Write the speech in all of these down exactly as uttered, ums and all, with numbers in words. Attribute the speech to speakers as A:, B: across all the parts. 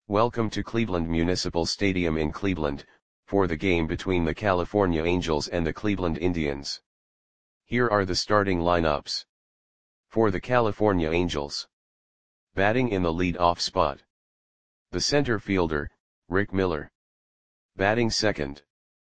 A: Welcome to Cleveland Municipal Stadium in Cleveland, for the game between the California Angels and the Cleveland Indians. Here are the starting lineups. For the California Angels. Batting in the lead-off spot. The center fielder, Rick Miller. Batting second.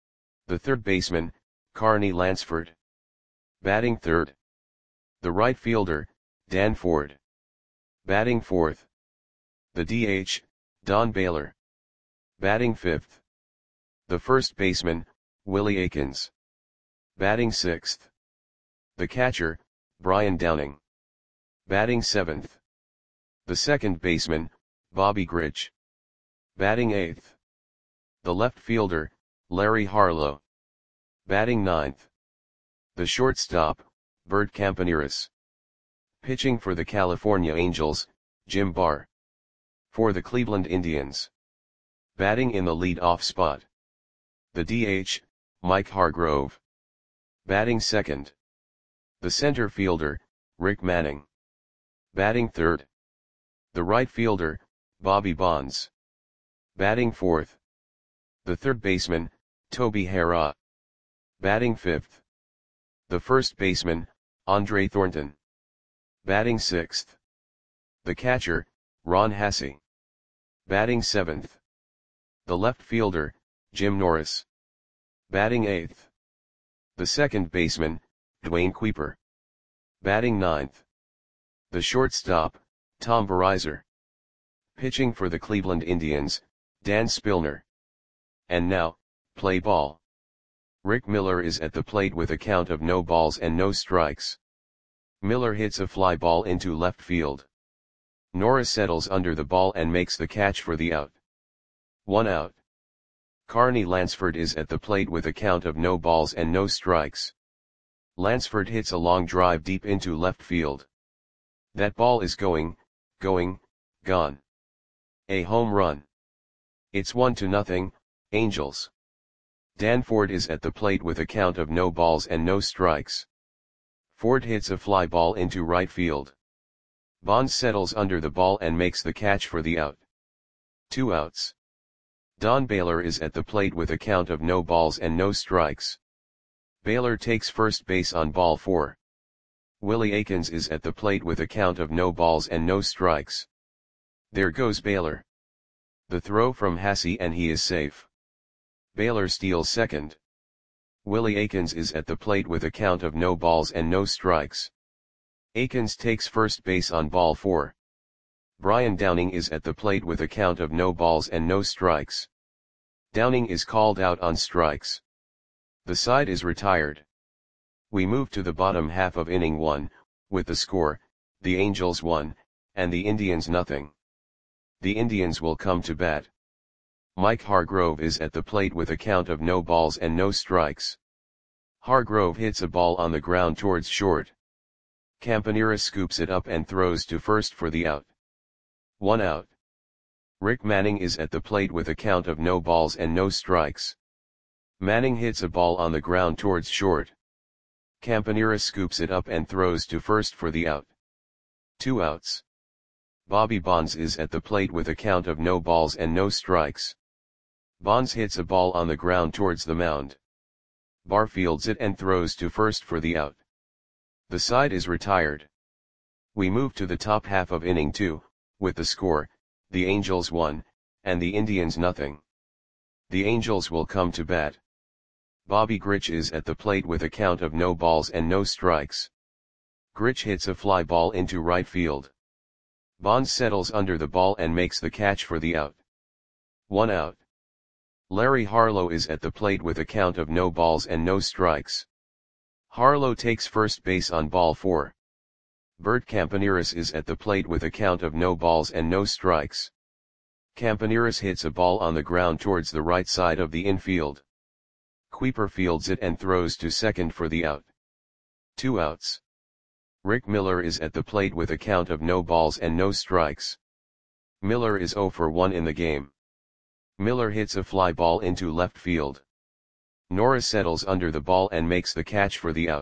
A: The third baseman, Carney Lansford. Batting third. The right fielder, Dan Ford. Batting fourth. The D H, Don Baylor. Batting fifth. The first baseman, Willie Aikens. Batting sixth. The catcher, Brian Downing. Batting seventh. The second baseman, Bobby Grich. Batting eighth. The left fielder, Larry Harlow. Batting ninth. The shortstop, Bert Campaneris. Pitching for the California Angels, Jim Barr. For the Cleveland Indians. Batting in the lead-off spot. The D H, Mike Hargrove. Batting second. The center fielder, Rick Manning. Batting third. The right fielder, Bobby Bonds. Batting fourth. The third baseman, Toby Harrah. Batting fifth. The first baseman, Andre Thornton. Batting sixth. The catcher, Ron Hassey. Batting seventh. The left fielder, Jim Norris. Batting eighth. The second baseman, Dwayne Kuiper. Batting ninth. The shortstop, Tom Verizar. Pitching for the Cleveland Indians, Dan Spillner. And now, play ball. Rick Miller is at the plate with a count of no balls and no strikes. Miller hits a fly ball into left field. Norris settles under the ball and makes the catch for the out. One out. Carney Lansford is at the plate with a count of no balls and no strikes. Lansford hits a long drive deep into left field. That ball is going, going, gone. A home run. It's one to nothing, Angels. Dan Ford is at the plate with a count of no balls and no strikes. Ford hits a fly ball into right field. Bonds settles under the ball and makes the catch for the out. Two outs. Don Baylor is at the plate with a count of no balls and no strikes. Baylor takes first base on ball four. Willie Aikens is at the plate with a count of no balls and no strikes. There goes Baylor. The throw from Hassey and he is safe. Baylor steals second. Willie Aikens is at the plate with a count of no balls and no strikes. Aikens takes first base on ball four. Brian Downing is at the plate with a count of no balls and no strikes. Downing is called out on strikes. The side is retired. We move to the bottom half of inning one, with the score, the Angels one, and the Indians nothing. The Indians will come to bat. Mike Hargrove is at the plate with a count of no balls and no strikes. Hargrove hits a ball on the ground towards short. Campaneris scoops it up and throws to first for the out. One out. Rick Manning is at the plate with a count of no balls and no strikes. Manning hits a ball on the ground towards short. Campaneris scoops it up and throws to first for the out. Two outs. Bobby Bonds is at the plate with a count of no balls and no strikes. Bonds hits a ball on the ground towards the mound. Barr fields it and throws to first for the out. The side is retired. We move to the top half of inning two, with the score, the Angels one, and the Indians nothing. The Angels will come to bat. Bobby Grich is at the plate with a count of no balls and no strikes. Grich hits a fly ball into right field. Bonds settles under the ball and makes the catch for the out. One out. Larry Harlow is at the plate with a count of no balls and no strikes. Harlow takes first base on ball four. Bert Campaneris is at the plate with a count of no balls and no strikes. Campaneris hits a ball on the ground towards the right side of the infield. Kuiper fields it and throws to second for the out. Two outs. Rick Miller is at the plate with a count of no balls and no strikes. Miller is zero for one in the game. Miller hits a fly ball into left field. Norris settles under the ball and makes the catch for the out.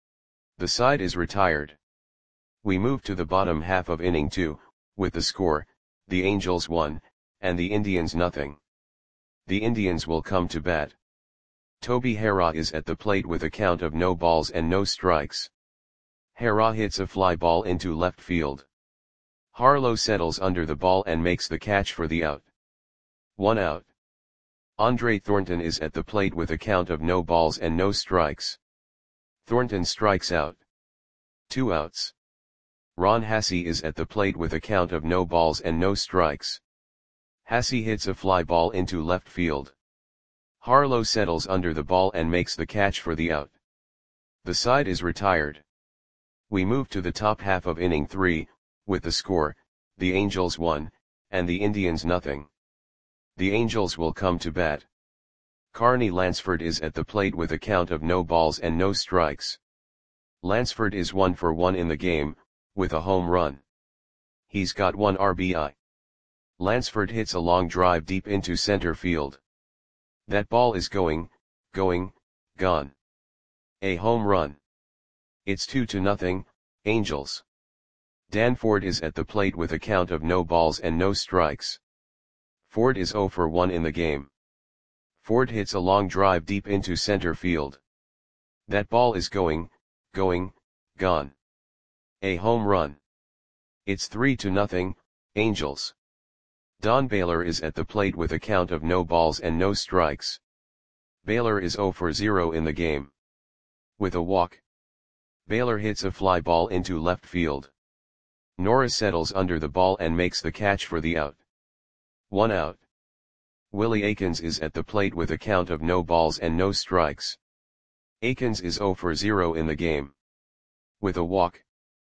A: The side is retired. We move to the bottom half of inning two, with the score, the Angels one, and the Indians nothing. The Indians will come to bat. Toby Harrah is at the plate with a count of no balls and no strikes. Harrah hits a fly ball into left field. Harlow settles under the ball and makes the catch for the out. One out. Andre Thornton is at the plate with a count of no balls and no strikes. Thornton strikes out. Two outs. Ron Hassey is at the plate with a count of no balls and no strikes. Hassey hits a fly ball into left field. Harlow settles under the ball and makes the catch for the out. The side is retired. We move to the top half of inning three, with the score, the Angels one, and the Indians nothing. The Angels will come to bat. Carney Lansford is at the plate with a count of no balls and no strikes. Lansford is one for one in the game, with a home run. He's got one R B I. Lansford hits a long drive deep into center field. That ball is going, going, gone. A home run. It's two to nothing, Angels. Dan Ford is at the plate with a count of no balls and no strikes. Ford is zero for one in the game. Ford hits a long drive deep into center field. That ball is going, going, gone. A home run. It's three to nothing, Angels. Don Baylor is at the plate with a count of no balls and no strikes. Baylor is zero for zero in the game. With a walk. Baylor hits a fly ball into left field. Norris settles under the ball and makes the catch for the out. One out. Willie Aikens is at the plate with a count of no balls and no strikes. Aikens is zero for zero in the game. With a walk.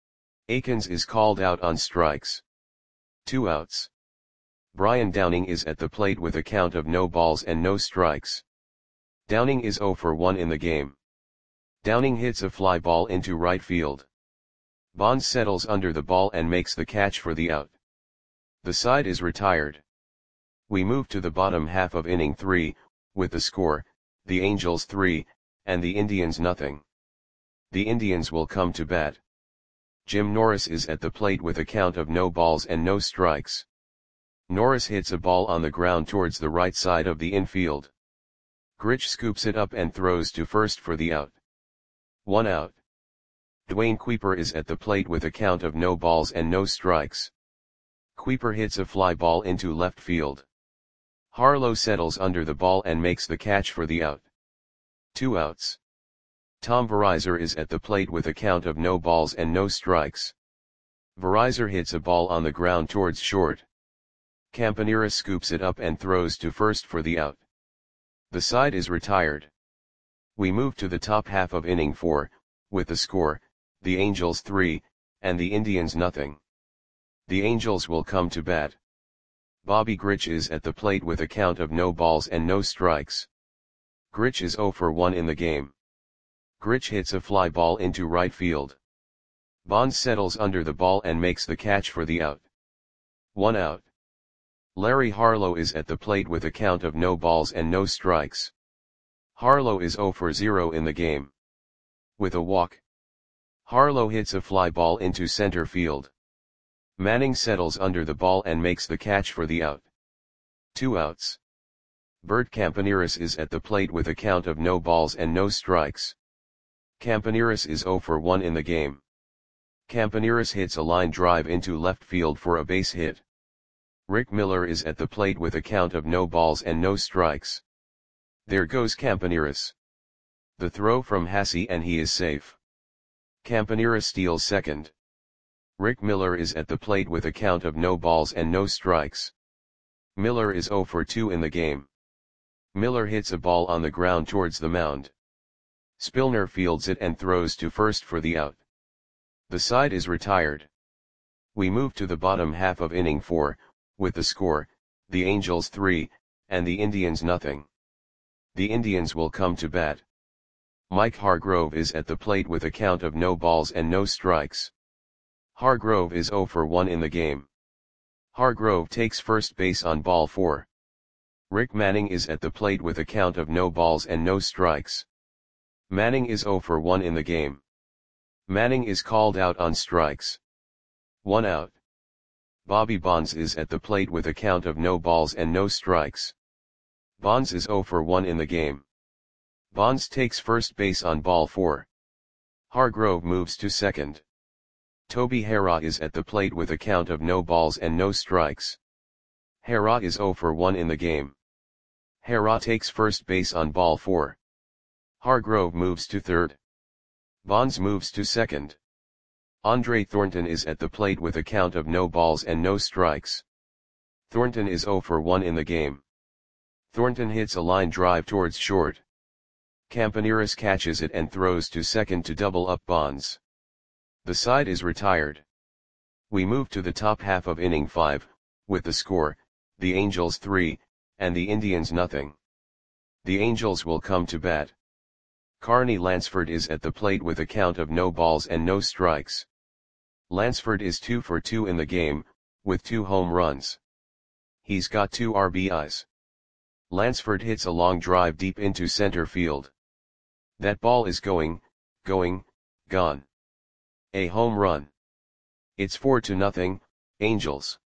A: Aikens is called out on strikes. Two outs. Brian Downing is at the plate with a count of no balls and no strikes. Downing is zero for one in the game. Downing hits a fly ball into right field. Bonds settles under the ball and makes the catch for the out. The side is retired. We move to the bottom half of inning three, with the score, the Angels three, and the Indians nothing. The Indians will come to bat. Jim Norris is at the plate with a count of no balls and no strikes. Norris hits a ball on the ground towards the right side of the infield. Grich scoops it up and throws to first for the out. One out. Dwayne Kuiper is at the plate with a count of no balls and no strikes. Kuiper hits a fly ball into left field. Harlow settles under the ball and makes the catch for the out. Two outs. Tom Verizor is at the plate with a count of no balls and no strikes. Verizor hits a ball on the ground towards short. Campanera scoops it up and throws to first for the out. The side is retired. We move to the top half of inning four, with the score, the Angels three, and the Indians nothing. The Angels will come to bat. Bobby Grich is at the plate with a count of no balls and no strikes. Grich is zero for one in the game. Grich hits a fly ball into right field. Bonds settles under the ball and makes the catch for the out. One out. Larry Harlow is at the plate with a count of no balls and no strikes. Harlow is zero for zero in the game. With a walk. Harlow hits a fly ball into center field. Manning settles under the ball and makes the catch for the out. Two outs. Bert Campaneris is at the plate with a count of no balls and no strikes. Campaneris is zero for one in the game. Campaneris hits a line drive into left field for a base hit. Rick Miller is at the plate with a count of no balls and no strikes. There goes Campaneris. The throw from Hassey and he is safe. Campaneris steals second. Rick Miller is at the plate with a count of no balls and no strikes. Miller is zero for two in the game. Miller hits a ball on the ground towards the mound. Spillner fields it and throws to first for the out. The side is retired. We move to the bottom half of inning four, with the score, the Angels three, and the Indians nothing. The Indians will come to bat. Mike Hargrove is at the plate with a count of no balls and no strikes. Hargrove is zero for one in the game. Hargrove takes first base on ball four. Rick Manning is at the plate with a count of no balls and no strikes. Manning is zero for one in the game. Manning is called out on strikes. One out. Bobby Bonds is at the plate with a count of no balls and no strikes. Bonds is zero for one in the game. Bonds takes first base on ball four. Hargrove moves to second. Toby Harrah is at the plate with a count of no balls and no strikes. Harrah is zero for one in the game. Harrah takes first base on ball four. Hargrove moves to third. Bonds moves to second. Andre Thornton is at the plate with a count of no balls and no strikes. Thornton is zero for one in the game. Thornton hits a line drive towards short. Campaneris catches it and throws to second to double up Bonds. The side is retired. We move to the top half of inning five, with the score, the Angels three, and the Indians nothing. The Angels will come to bat. Carney Lansford is at the plate with a count of no balls and no strikes. Lansford is two for two in the game, with two home runs. He's got two R B Is. Lansford hits a long drive deep into center field. That ball is going, going, gone. A home run. It's four to nothing, Angels.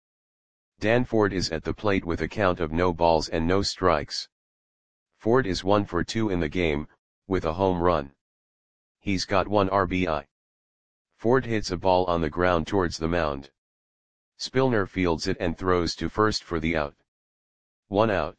A: Dan Ford is at the plate with a count of no balls and no strikes. Ford is one for two in the game, with a home run. He's got one R B I. Ford hits a ball on the ground towards the mound. Spillner fields it and throws to first for the out. One out.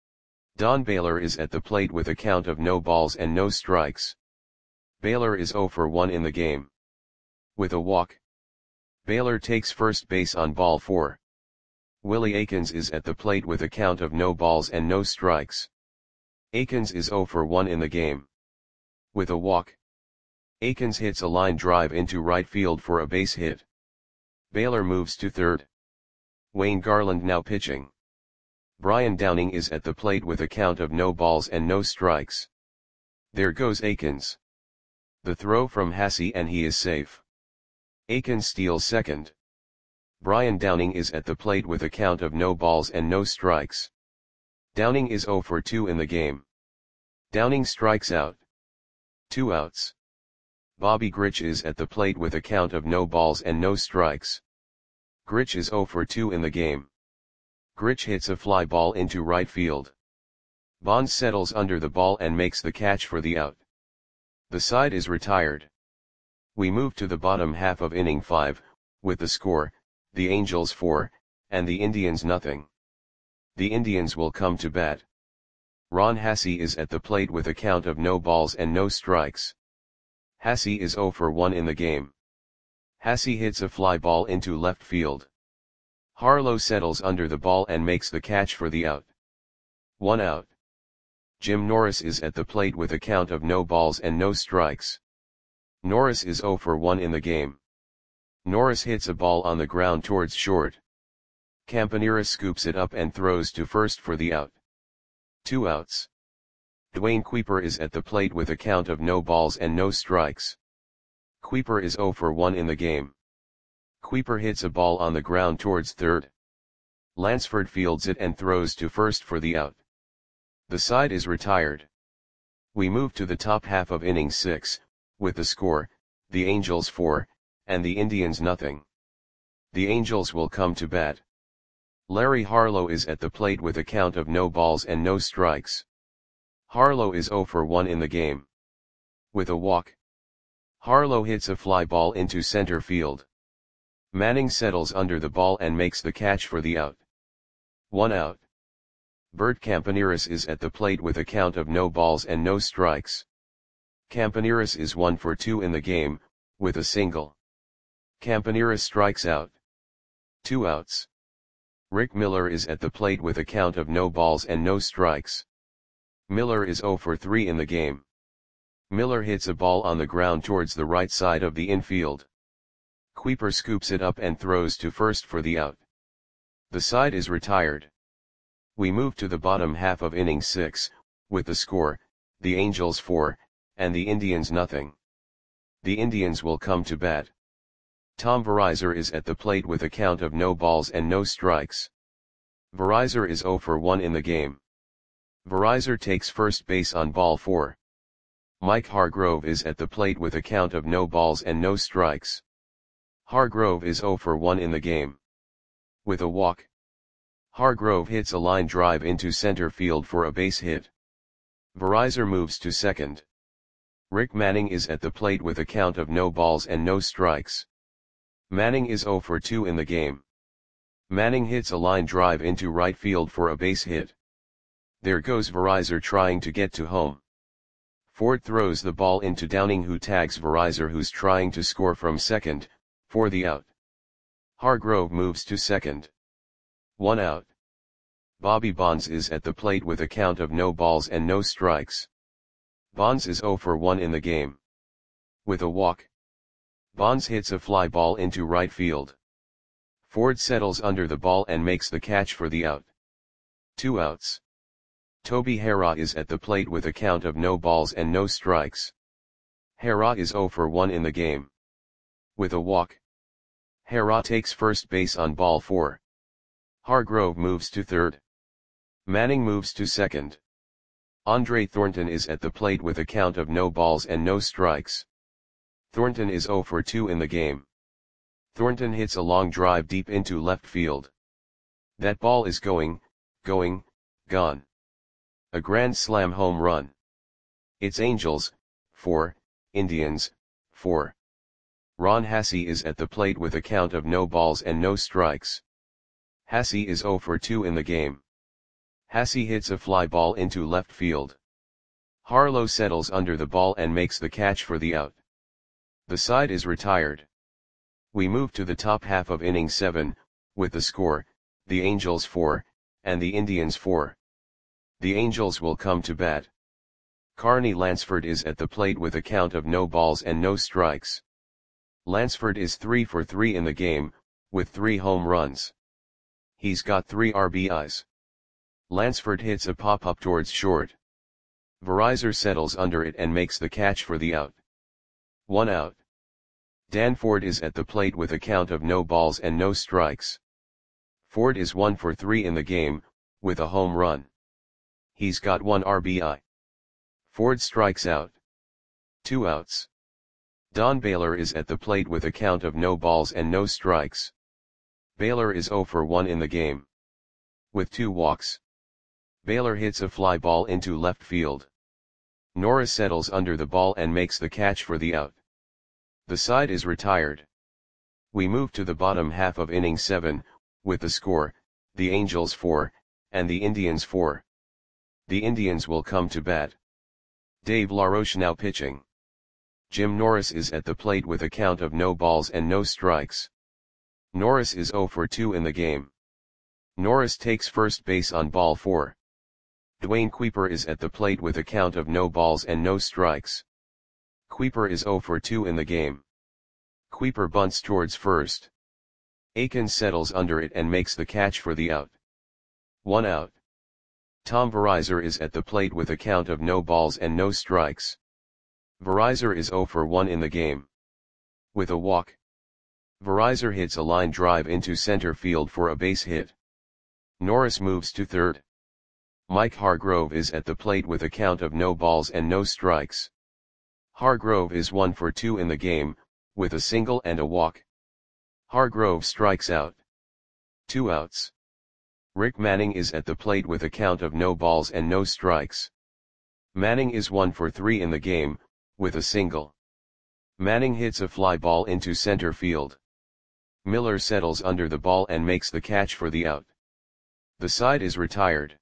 A: Don Baylor is at the plate with a count of no balls and no strikes. Baylor is zero for one in the game. With a walk. Baylor takes first base on ball four. Willie Aikens is at the plate with a count of no balls and no strikes. Aikens is zero for one in the game. With a walk. Aikens hits a line drive into right field for a base hit. Baylor moves to third. Wayne Garland now pitching. Brian Downing is at the plate with a count of no balls and no strikes. There goes Aikens. The throw from Hasse and he is safe. Aikens steals second. Brian Downing is at the plate with a count of no balls and no strikes. Downing is zero for two in the game. Downing strikes out. Two outs. Bobby Grich is at the plate with a count of no balls and no strikes. Grich is zero for two in the game. Grich hits a fly ball into right field. Bonds settles under the ball and makes the catch for the out. The side is retired. We move to the bottom half of inning five, with the score, the Angels four, and the Indians nothing. The Indians will come to bat. Ron Hasse is at the plate with a count of no balls and no strikes. Hasse is zero for one in the game. Hasse hits a fly ball into left field. Harlow settles under the ball and makes the catch for the out. One out. Jim Norris is at the plate with a count of no balls and no strikes. Norris is zero for one in the game. Norris hits a ball on the ground towards short. Campaneris scoops it up and throws to first for the out. Two outs. Dwayne Kuiper is at the plate with a count of no balls and no strikes. Kuiper is zero for one in the game. Kuiper hits a ball on the ground towards third. Lansford fields it and throws to first for the out. The side is retired. We move to the top half of inning six, with the score, the Angels four, and the Indians nothing. The Angels will come to bat. Larry Harlow is at the plate with a count of no balls and no strikes. Harlow is zero for one in the game. With a walk. Harlow hits a fly ball into center field. Manning settles under the ball and makes the catch for the out. One out. Bert Campaneris is at the plate with a count of no balls and no strikes. Campaneris is one for two in the game, with a single. Campaneris strikes out. Two outs. Rick Miller is at the plate with a count of no balls and no strikes. Miller is zero for three in the game. Miller hits a ball on the ground towards the right side of the infield. Kuiper scoops it up and throws to first for the out. The side is retired. We move to the bottom half of inning six, with the score, the Angels four, and the Indians nothing. The Indians will come to bat. Tom Verizor is at the plate with a count of no balls and no strikes. Verizor is zero for one in the game. Verizor takes first base on ball four. Mike Hargrove is at the plate with a count of no balls and no strikes. Hargrove is zero for one in the game. With a walk, Hargrove hits a line drive into center field for a base hit. Verizor moves to second. Rick Manning is at the plate with a count of no balls and no strikes. Manning is zero for two in the game. Manning hits a line drive into right field for a base hit. There goes Verizor trying to get to home. Ford throws the ball into Downing, who tags Verizor, who's trying to score from second, for the out. Hargrove moves to second. One out. Bobby Bonds is at the plate with a count of no balls and no strikes. Bonds is zero for one in the game. With a walk, Bonds hits a fly ball into right field. Ford settles under the ball and makes the catch for the out. Two outs. Toby Harrah is at the plate with a count of no balls and no strikes. Harrah is zero for one in the game. With a walk, Harrah takes first base on ball four. Hargrove moves to third. Manning moves to second. Andre Thornton is at the plate with a count of no balls and no strikes. Thornton is zero for two in the game. Thornton hits a long drive deep into left field. That ball is going, going, gone. A grand slam home run. It's Angels, four, Indians, four. Ron Hassey is at the plate with a count of no balls and no strikes. Hassey is zero for two in the game. Hassey hits a fly ball into left field. Harlow settles under the ball and makes the catch for the out. The side is retired. We move to the top half of inning seven, with the score, the Angels four, and the Indians four. The Angels will come to bat. Carney Lansford is at the plate with a count of no balls and no strikes. Lansford is three for three in the game, with three home runs. He's got three R B Is. Lansford hits a pop-up towards short. Verizor settles under it and makes the catch for the out. One out. Dan Ford is at the plate with a count of no balls and no strikes. Ford is one for three in the game, with a home run. He's got one R B I. Ford strikes out. Two outs. Don Baylor is at the plate with a count of no balls and no strikes. Baylor is zero for one in the game. With two walks, Baylor hits a fly ball into left field. Norris settles under the ball and makes the catch for the out. The side is retired. We move to the bottom half of inning seven, with the score, the Angels four, and the Indians four. The Indians will come to bat. Dave LaRoche now pitching. Jim Norris is at the plate with a count of no balls and no strikes. Norris is zero for two in the game. Norris takes first base on ball four. Dwayne Kuiper is at the plate with a count of no balls and no strikes. Kuiper is zero for two in the game. Kuiper bunts towards first. Akins settles under it and makes the catch for the out. One out. Tom Verizor is at the plate with a count of no balls and no strikes. Verizor is zero for one in the game. With a walk, Verizor hits a line drive into center field for a base hit. Norris moves to third. Mike Hargrove is at the plate with a count of no balls and no strikes. Hargrove is one for two in the game, with a single and a walk. Hargrove strikes out. Two outs. Rick Manning is at the plate with a count of no balls and no strikes. Manning is one for three in the game, with a single. Manning hits a fly ball into center field. Miller settles under the ball and makes the catch for the out. The side is retired.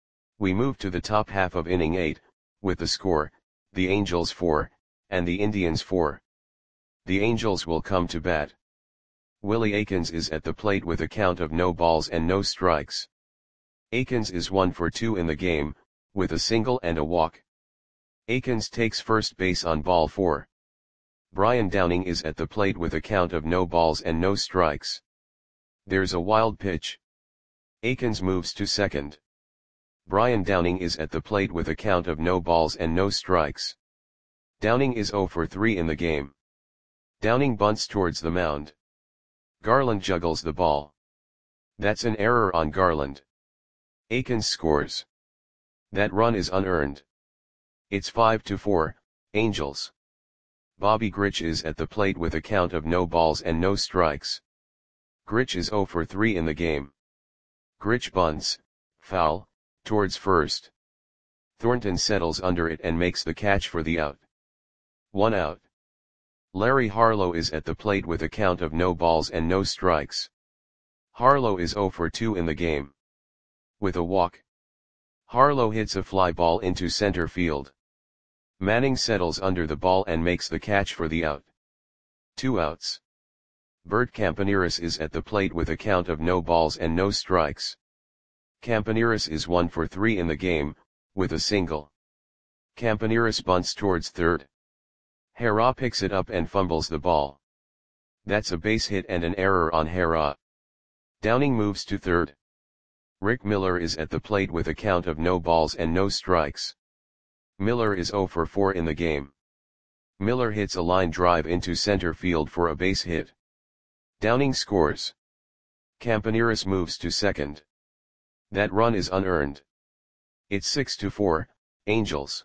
A: We move to the top half of inning eight, with the score, the Angels four, and the Indians four. The Angels will come to bat. Willie Akins is at the plate with a count of no balls and no strikes. Akins is one for two in the game, with a single and a walk. Akins takes first base on ball four. Brian Downing is at the plate with a count of no balls and no strikes. There's a wild pitch. Akins moves to second. Brian Downing is at the plate with a count of no balls and no strikes. Downing is zero for three in the game. Downing bunts towards the mound. Garland juggles the ball. That's an error on Garland. Akins scores. That run is unearned. It's five to four, Angels. Bobby Grich is at the plate with a count of no balls and no strikes. Grich is zero for three in the game. Grich bunts, foul, towards first. Thornton settles under it and makes the catch for the out. One out. Larry Harlow is at the plate with a count of no balls and no strikes. Harlow is zero for two in the game. With a walk. Harlow hits a fly ball into center field. Manning settles under the ball and makes the catch for the out. Two outs. Bert Campaneris is at the plate with a count of no balls and no strikes. Campaneris is one for three in the game, with a single. Campaneris bunts towards third. Hera picks it up and fumbles the ball. That's a base hit and an error on Hera. Downing moves to third. Rick Miller is at the plate with a count of no balls and no strikes. Miller is zero for four in the game. Miller hits a line drive into center field for a base hit. Downing scores. Campaneris moves to second. That run is unearned. It's six to four, Angels.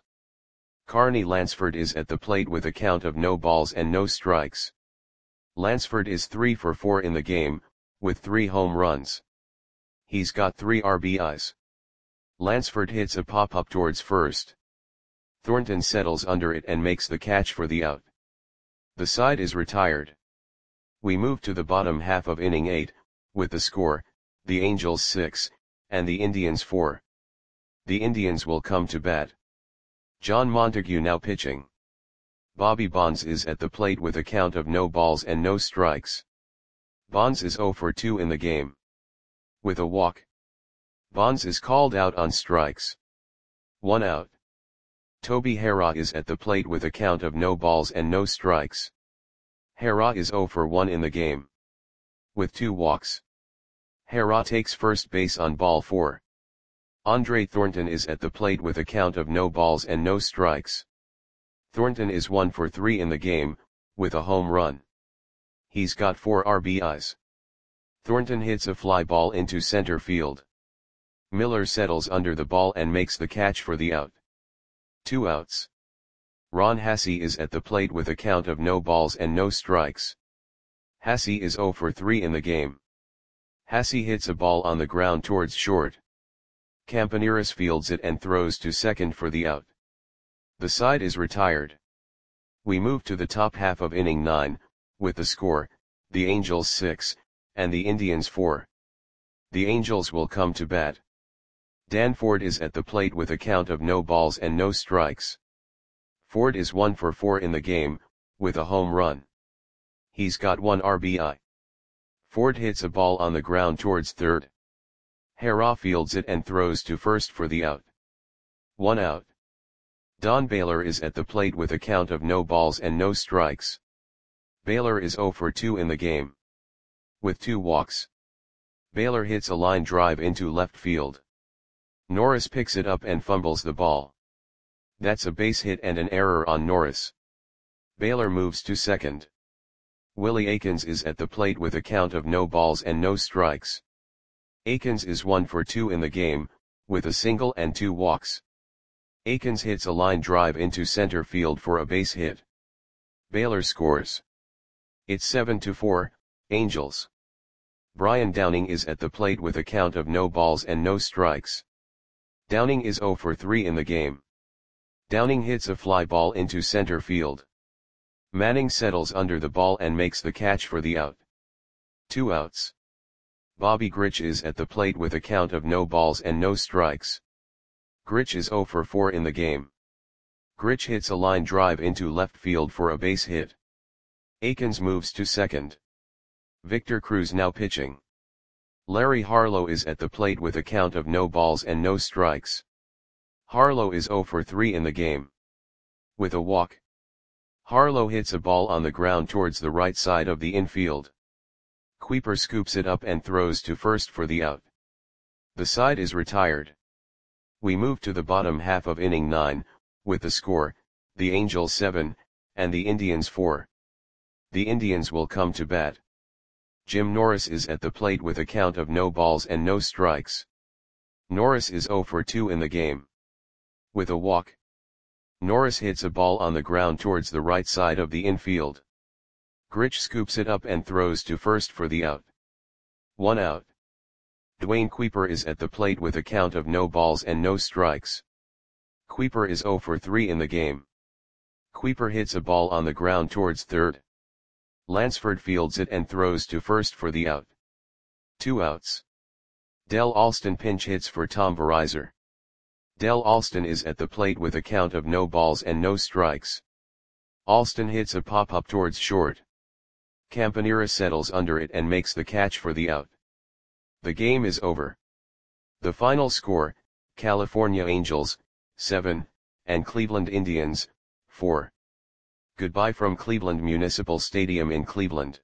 A: Carney Lansford is at the plate with a count of no balls and no strikes. Lansford is three for four in the game, with three home runs. He's got three R B Is. Lansford hits a pop-up towards first. Thornton settles under it and makes the catch for the out. The side is retired. We move to the bottom half of inning eight, with the score, the Angels six, and the Indians four. The Indians will come to bat. John Montague now pitching. Bobby Bonds is at the plate with a count of no balls and no strikes. Bonds is zero for two in the game. With a walk. Bonds is called out on strikes. One out. Toby Hera is at the plate with a count of no balls and no strikes. Hera is zero for one in the game. With two walks. Hera takes first base on ball four. Andre Thornton is at the plate with a count of no balls and no strikes. Thornton is one for three in the game, with a home run. He's got four R B Is. Thornton hits a fly ball into center field. Miller settles under the ball and makes the catch for the out. Two outs. Ron Hassey is at the plate with a count of no balls and no strikes. Hassey is zero for three in the game. Hassey hits a ball on the ground towards short. Campaneris fields it and throws to second for the out. The side is retired. We move to the top half of inning nine, with the score, the Angels six, and the Indians four. The Angels will come to bat. Dan Ford is at the plate with a count of no balls and no strikes. Ford is one for four in the game, with a home run. He's got one R B I. Ford hits a ball on the ground towards third. Hera fields it and throws to first for the out. One out. Don Baylor is at the plate with a count of no balls and no strikes. Baylor is zero for two in the game. With two walks. Baylor hits a line drive into left field. Norris picks it up and fumbles the ball. That's a base hit and an error on Norris. Baylor moves to second. Willie Aikens is at the plate with a count of no balls and no strikes. Aikens is one for two in the game, with a single and two walks. Aikens hits a line drive into center field for a base hit. Baylor scores. It's seven to four, Angels. Brian Downing is at the plate with a count of no balls and no strikes. Downing is zero for three in the game. Downing hits a fly ball into center field. Manning settles under the ball and makes the catch for the out. Two outs. Bobby Grich is at the plate with a count of no balls and no strikes. Grich is zero for four in the game. Grich hits a line drive into left field for a base hit. Aikens moves to second. Victor Cruz now pitching. Larry Harlow is at the plate with a count of no balls and no strikes. Harlow is zero for three in the game. With a walk. Harlow hits a ball on the ground towards the right side of the infield. Kuiper scoops it up and throws to first for the out. The side is retired. We move to the bottom half of inning nine, with the score, the Angels seven, and the Indians four. The Indians will come to bat. Jim Norris is at the plate with a count of no balls and no strikes. Norris is zero for two in the game. With a walk. Norris hits a ball on the ground towards the right side of the infield. Grich scoops it up and throws to first for the out. one out. Dwayne Kuiper is at the plate with a count of no balls and no strikes. Kuiper is zero for three in the game. Kuiper hits a ball on the ground towards third. Lansford fields it and throws to first for the out. Two outs. Del Alston pinch hits for Tom Verizon. Del Alston is at the plate with a count of no balls and no strikes. Alston hits a pop-up towards short. Campanera settles under it and makes the catch for the out. The game is over. The final score, California Angels, seven, and Cleveland Indians, four. Goodbye from Cleveland Municipal Stadium in Cleveland.